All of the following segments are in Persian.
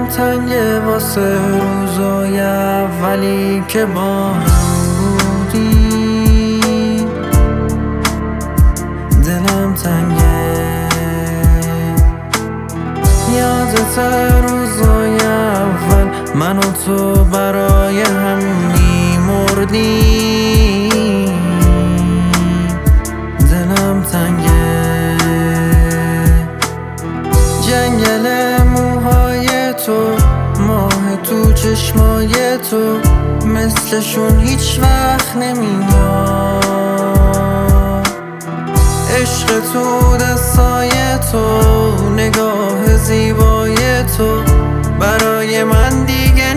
تنگه واسه روزای اولی که با هم بودیم، دلم تنگه. یادت روزای اول من و تو برای هم میمردیم، دلم تنگه. جنگل موهای تو، ماه تو چشمای تو، مثلشون هیچ وقت نمیاد. عشق تو دستای تو، نگاه زیبای تو برای من دیگه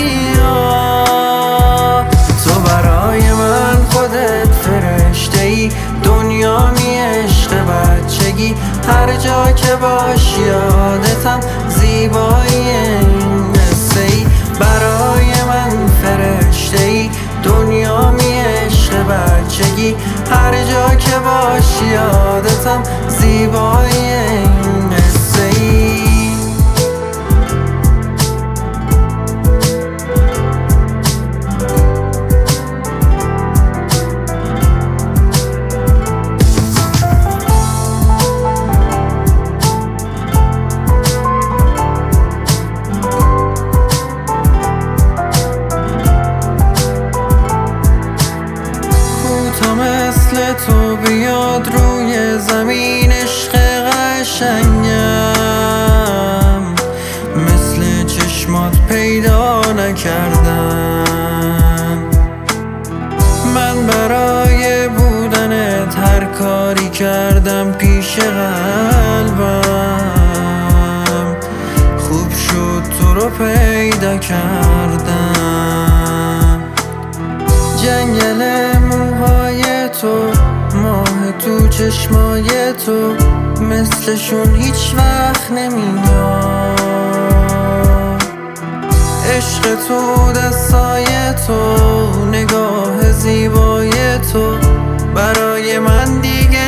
نمیاد. تو برای من خودت فرشته‌ای، دنیامی عشق بچگی، هر جا که باشی یادتم زیبایی این قصه ای. برای من فرشته‌ای، دنیامی عشق بچگی، هر جا که باشی یادتم زیبایی این قصه ای. مثل تو بیاد روی زمین عشق قشنگم، مثل چشمات پیدا نکردم. من برای بودنت هر کاری کردم پیش قلبم، خوب شد تو رو پیدا کردم. جنگل موهای تو، ماه تو چشمای تو، مثلشون هیچ وقت نمیاد. عشق تو دستای تو، نگاه زیبای تو برای من دیگه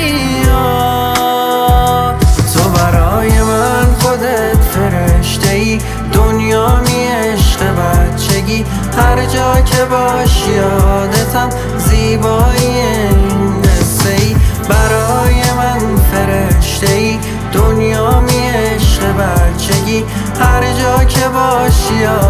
نمیاد. تو برای من خودت فرشته‌ای، دنیامی عشق بچگی، هر جا که باشی یادتم زیبایی این قصه ای. برای من فرشته‌ای، دنیامی عشق بچگی، هر جا که باشی